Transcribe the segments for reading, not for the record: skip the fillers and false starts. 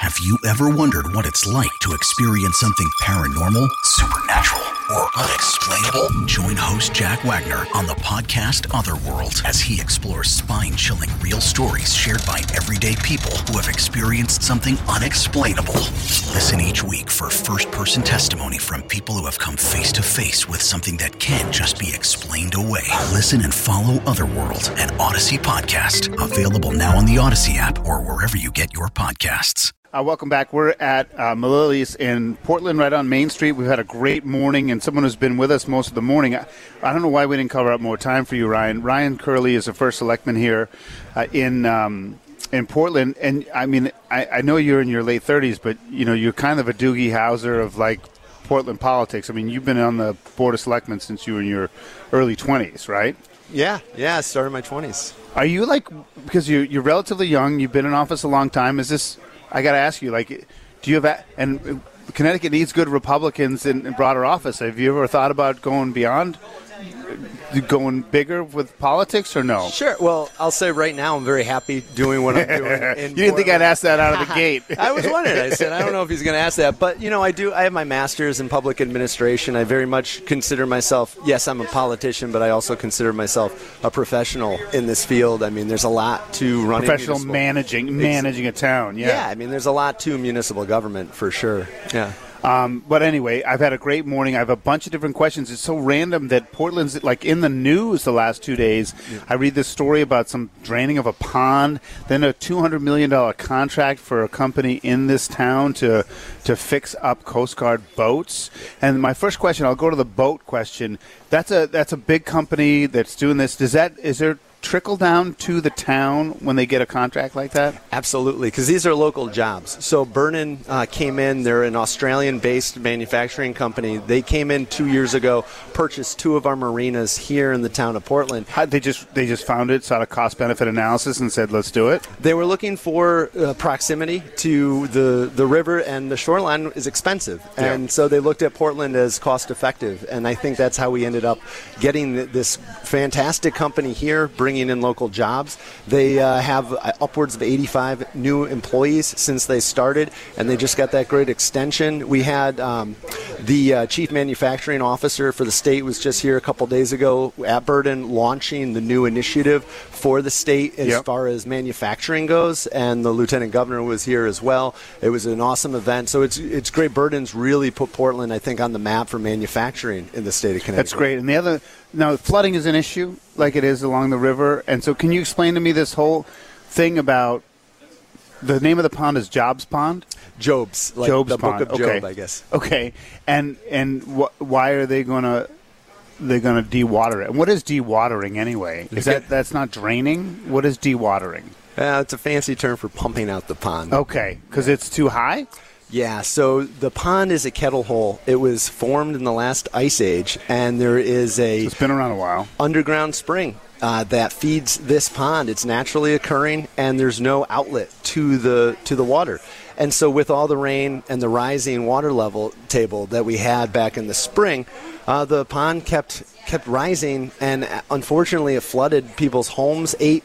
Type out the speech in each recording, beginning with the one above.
Have you ever wondered what it's like to experience something paranormal, supernatural, or unexplainable? Join host Jack Wagner on the podcast Otherworld as he explores spine-chilling real stories shared by everyday people who have experienced something unexplainable. Listen each week for first-person testimony from people who have come face-to-face with something that can't just be explained away. Listen and follow Otherworld, an Odyssey podcast. Available now on the Odyssey app or wherever you get your podcasts. Welcome back. We're at Malili's in Portland, right on Main Street. We've had a great morning, and someone who's been with us most of the morning. I don't know why we didn't cover up more time for you, Ryan. Ryan Curley is the first selectman here in Portland, and I mean, I know you're in your late 30s, but you know you're kind of a Doogie Howser of like Portland politics. I mean, you've been on the Board of Selectmen since you were in your early 20s, right? Yeah, I started in my 20s. Are you like, because you're relatively young, you've been in office a long time, is this, I got to ask you, like, do you have, and Connecticut needs good Republicans in broader office. Have you ever thought about going beyond, going bigger with politics, or no? Sure. Well, I'll say right now I'm very happy doing what I'm doing. You didn't think I'd ask that out of the gate. I was wondering. I said, I don't know if he's going to ask that. But, you know, I have my master's in public administration. I very much consider myself, yes, I'm a politician, but I also consider myself a professional in this field. I mean, there's a lot to running. Professional managing a town, yeah. Yeah, I mean, there's a lot to municipal government for sure. Yeah. But anyway, I've had a great morning. I have a bunch of different questions. It's so random that Portland's like in the news the last 2 days. Yeah. I read this story about some draining of a pond, then a $200 million contract for a company in this town to fix up Coast Guard boats. And my first question, I'll go to the boat question. That's a big company that's doing this. Is there trickle down to the town when they get a contract like that? Absolutely, because these are local jobs. So Vernon came in. They're an Australian-based manufacturing company. They came in 2 years ago, purchased 2 of our marinas here in the town of Portland. They just found it, saw a cost-benefit analysis, and said, let's do it? They were looking for proximity to the river, and the shoreline is expensive. And so they looked at Portland as cost-effective, and I think that's how we ended up getting this fantastic company here, bringing in local jobs. They have upwards of 85 new employees since they started, and they just got that great extension. We had the chief manufacturing officer for the state was just here a couple days ago at Burden launching the new initiative for the state as far as manufacturing goes, and the lieutenant governor was here as well. It was an awesome event. So it's great. Burden's really put Portland, I think, on the map for manufacturing in the state of Connecticut. That's great. And now flooding is an issue like it is along the river. And so can you explain to me this whole thing about the name of the pond is Jobs Pond? Job's, like Job's the Pond. Book of Job, I guess. Okay. And why are they going to dewater it? And what is dewatering anyway? That's not draining? What is dewatering? It's a fancy term for pumping out the pond. Okay, because it's too high? Yeah, so the pond is a kettle hole. It was formed in the last ice age, and there is it's been around a while. Underground spring that feeds this pond. It's naturally occurring, and there's no outlet to the water. And so with all the rain and the rising water level table that we had back in the spring, the pond kept rising, and unfortunately it flooded people's homes. Eight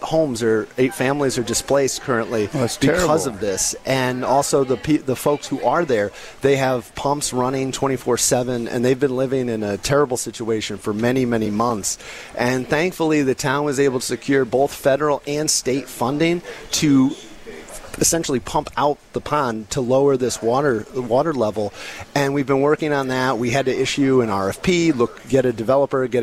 families are displaced currently because of this. And also the folks who are there, they have pumps running 24/7, and they've been living in a terrible situation for many, many months. And thankfully the town was able to secure both federal and state funding to essentially pump out the pond to lower this water level, and we've been working on that. We had to issue an RFP, get a developer, get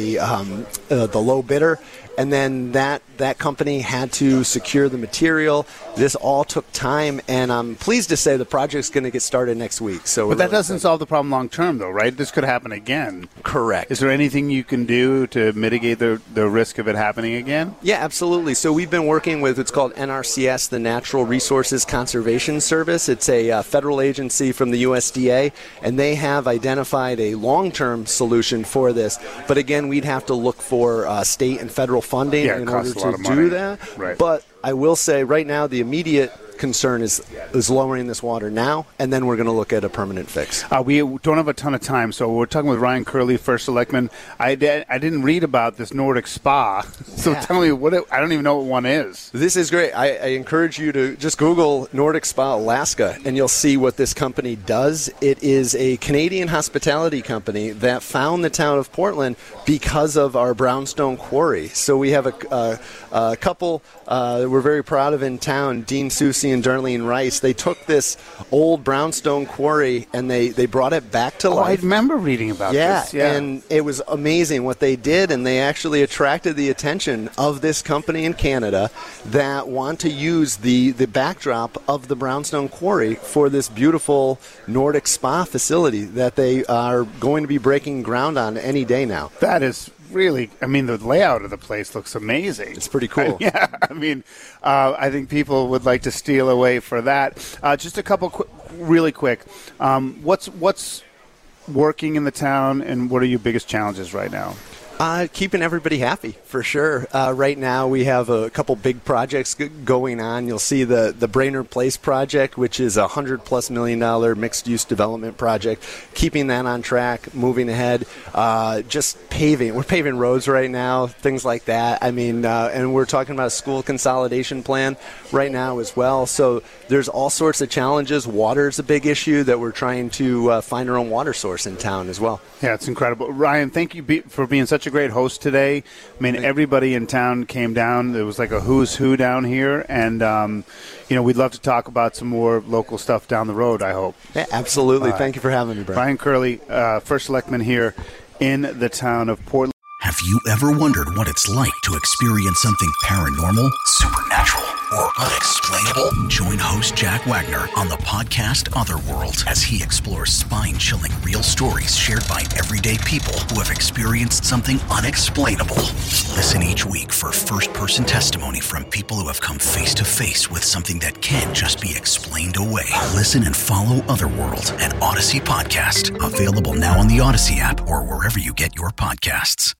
the low bidder, and then that company had to secure the material. This all took time, and I'm pleased to say the project's going to get started next week. But that doesn't solve the problem long term, though, right? This could happen again. Correct. Is there anything you can do to mitigate the risk of it happening again? Yeah, absolutely. So we've been working with what's called NRCS, the Natural Resources Conservation Service. It's a federal agency from the USDA, and they have identified a long-term solution for this. But again, we'd have to look for state and federal funding in order to do that. Right. But I will say right now the immediate concern is is lowering this water now, and then we're going to look at a permanent fix. We don't have a ton of time, so we're talking with Ryan Curley, First Selectman. I didn't read about this Nordic Spa, so tell me I don't even know what one is. This is great. I encourage you to just Google Nordic Spa Alaska, and you'll see what this company does. It is a Canadian hospitality company that found the town of Portland because of our brownstone quarry. So we have a couple we're very proud of in town, Dean Soucy and Darlene Rice. They took this old brownstone quarry and they brought it back to life. I remember reading about this. Yeah, and it was amazing what they did, and they actually attracted the attention of this company in Canada that want to use the backdrop of the brownstone quarry for this beautiful Nordic spa facility that they are going to be breaking ground on any day now. That is really, the layout of the place looks amazing. It's pretty cool. I think people would like to steal away for that. Just a couple really quick. What's working in the town, and what are your biggest challenges right now? Keeping everybody happy, for sure. Right now we have a couple big projects going on. You'll see the Brainerd Place project, which is a $100+ million mixed-use development project. Keeping that on track, moving ahead. Just paving. We're paving roads right now, things like that. And we're talking about a school consolidation plan right now as well. So there's all sorts of challenges. Water is a big issue that we're trying to find our own water source in town as well. Yeah, it's incredible. Ryan, thank you for being such a great host today. Everybody in town came down. There was like a who's who down here, and we'd love to talk about some more local stuff down the road, I hope. Yeah, absolutely. Thank you for having me, Brian. Ryan Curley, First Selectman here in the town of Portland. Have you ever wondered what it's like to experience something paranormal, supernatural, or unexplainable? Join host Jack Wagner on the podcast Otherworld as he explores spine-chilling real stories shared by everyday people who have experienced something unexplainable. Listen each week for first-person testimony from people who have come face-to-face with something that can't just be explained away. Listen and follow Otherworld, an Odyssey podcast, available now on the Odyssey app or wherever you get your podcasts.